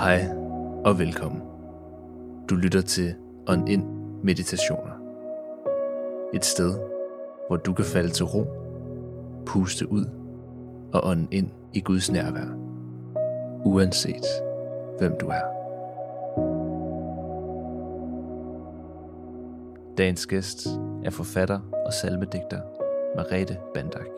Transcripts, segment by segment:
Hej og velkommen. Du lytter til Ånd Ind Meditationer. Et sted, hvor du kan falde til ro, puste ud og ånde ind i Guds nærvær, uanset hvem du er. Dagens gæst er forfatter og salmedigter Merete Bandak.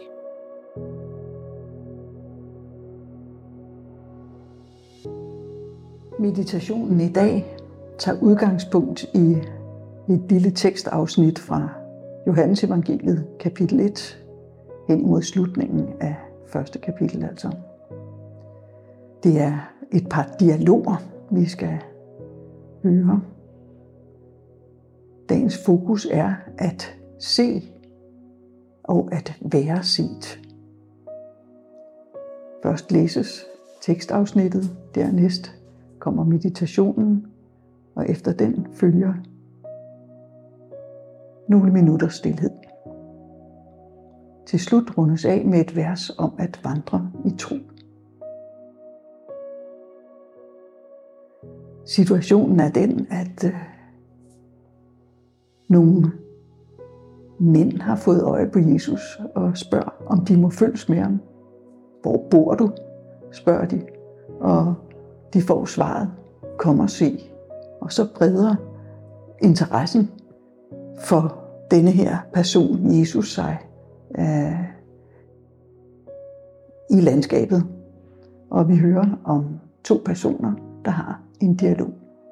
Meditationen i dag tager udgangspunkt i et lille tekstafsnit fra Johannes Evangeliet, kapitel 1, hen mod slutningen af første kapitel altså. Det er et par dialoger, vi skal høre. Dagens fokus er at se og at være set. Først læses tekstafsnittet, dernæst kommer meditationen, og efter den følger nogle minutters stilhed. Til slut rundes af med et vers om at vandre i tro. Situationen er den, at nogle mænd har fået øje på Jesus og spørger, om de må følges med ham. Hvor bor du? Spørger de, og de får svaret, kom og se. Og så breder interessen for denne her person, Jesus, sig i landskabet. Og vi hører om to personer, der har en dialog.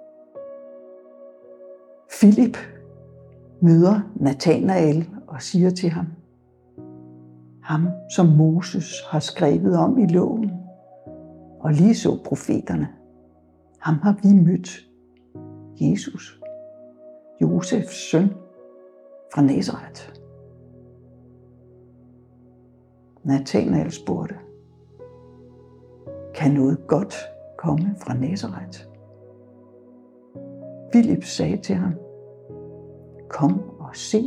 Filip møder Nathanael og siger til ham, ham som Moses har skrevet om i loven, og lige så profeterne. Ham har vi mødt. Jesus, Josefs søn fra Nazaret. Nathanael spurgte, kan noget godt komme fra Nazaret? Filip sagde til ham, kom og se.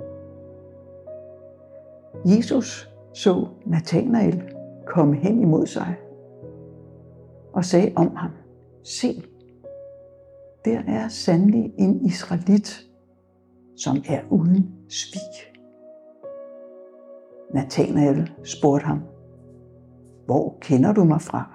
Jesus så Nathanael komme hen imod sig og sagde om ham, se, der er sandelig en israelit, som er uden svig. Nathanael spurgte ham, hvor kender du mig fra?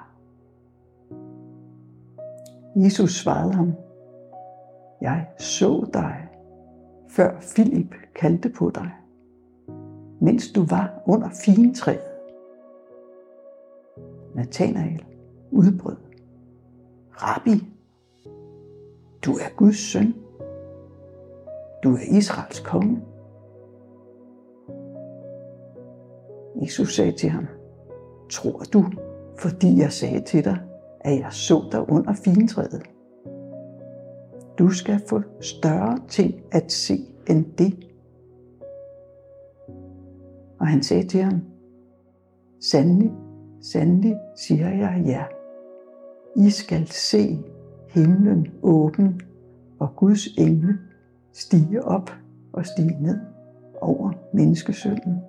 Jesus svarede ham, jeg så dig, før Filip kaldte på dig, mens du var under figentræet. Nathanael udbrød, Rabbi, du er Guds søn. Du er Israels konge. Jesus sagde til ham, tror du, fordi jeg sagde til dig, at jeg så dig under figentræet? Du skal få større ting at se end det. Og han sagde til ham, sandelig, sandelig siger jeg jer, I skal se himlen åben og Guds engle stige op og stige ned over menneskesønnen.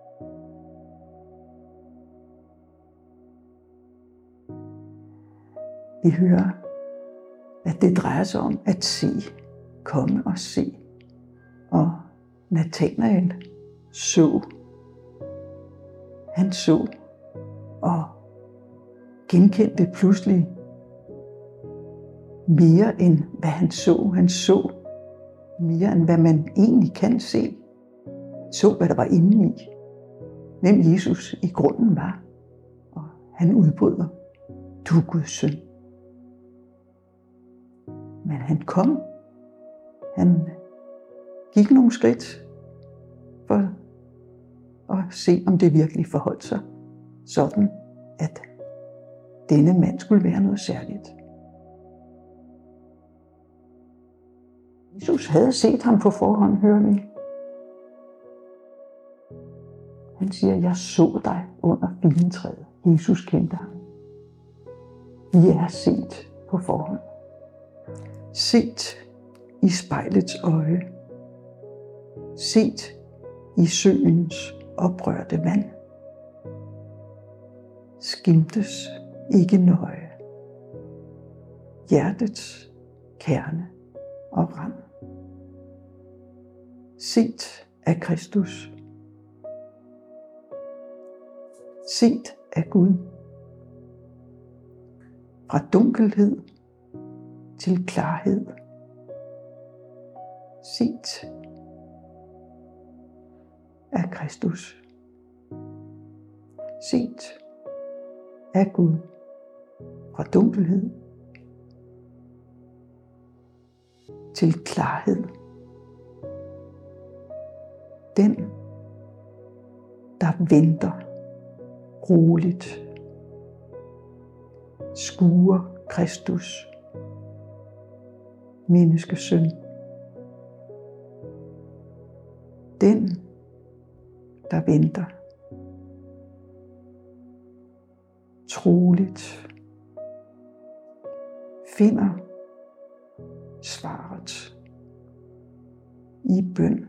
Vi hører, at det drejer sig om at se, komme og se. Og Nathanael så. Han så og genkendte pludselig mere end hvad han så. Han så mere end hvad man egentlig kan se. Så hvad der var inde i. Hvem Jesus i grunden var. Og han udbryder, du er Guds søn. Men han kom. Han gik nogle skridt for at se, om det virkelig forholdt sig sådan, at denne mand skulle være noget særligt. Jesus havde set ham på forhånd, hører vi. Han siger, jeg så dig under figentræet. Jesus kendte ham. Vi er set på forhånd. Set i spejlets øje. Set i søens oprørte vand. Skimtes ikke nøje. hjertets kerne og rand. Set af Kristus. Set af Gud. Fra dunkelhed til klarhed. Set af Kristus. Set af Gud. Fra dunkelhed til klarhed. Den, der venter roligt, skuer Kristus, menneskesøn. Den, der venter troligt, finder svaret i bøn.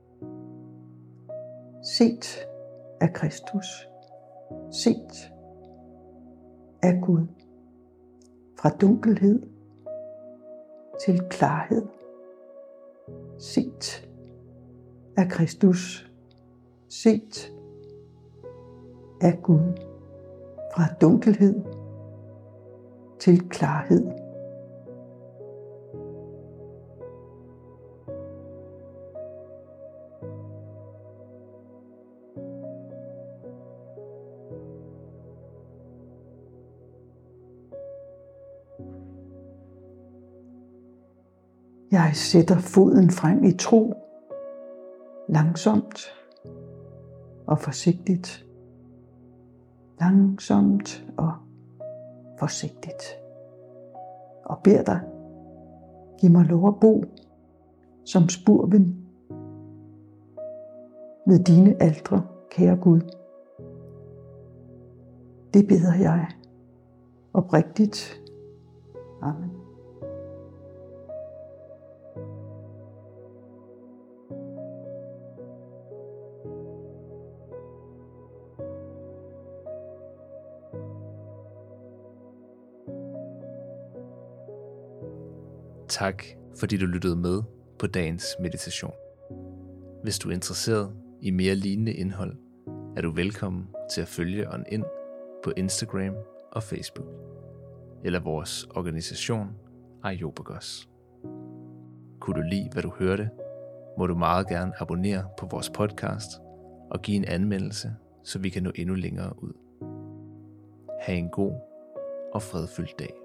Set af Kristus. Set af Gud. Fra dunkelhed til klarhed. Set af Kristus. Set af Gud. Fra dunkelhed til klarhed. Jeg sætter foden frem i tro, langsomt og forsigtigt. Langsomt og forsigtigt. Og beder dig, giv mig lov at bo som spurven ved dine altre, kære Gud. Det beder jeg oprigtigt. Amen. Tak, fordi du lyttede med på dagens meditation. Hvis du er interesseret i mere lignende indhold, er du velkommen til at følge On In på Instagram og Facebook, eller vores organisation Areopagos. Kunne du lide, hvad du hørte, må du meget gerne abonnere på vores podcast og give en anmeldelse, så vi kan nå endnu længere ud. Ha' en god og fredfyldt dag.